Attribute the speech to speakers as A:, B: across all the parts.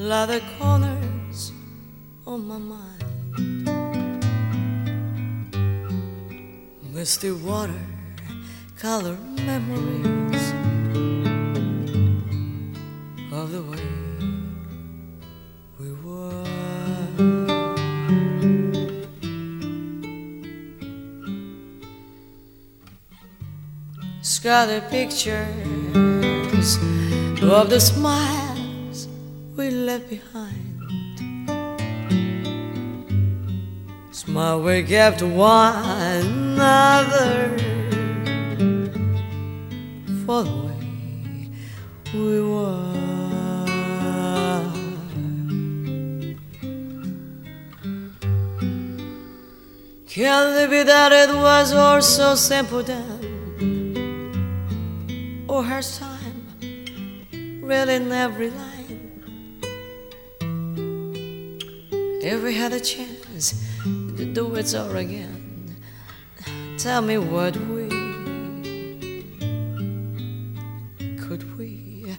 A: like the corners of my mind. Misty water, color memories of the way we were. Scattered pictures of the smiles we left behind. Smile we gave to one another for the way we were. Can it be that it was all so simple then? Or has time really in every line? If we had a chance to do it all again, tell me what could we?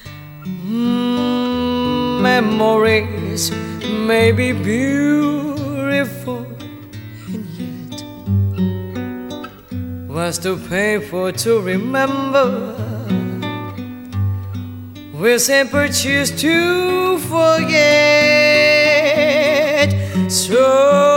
A: Memories may be beautiful, and yet was too painful to remember. We simply choose to forget. So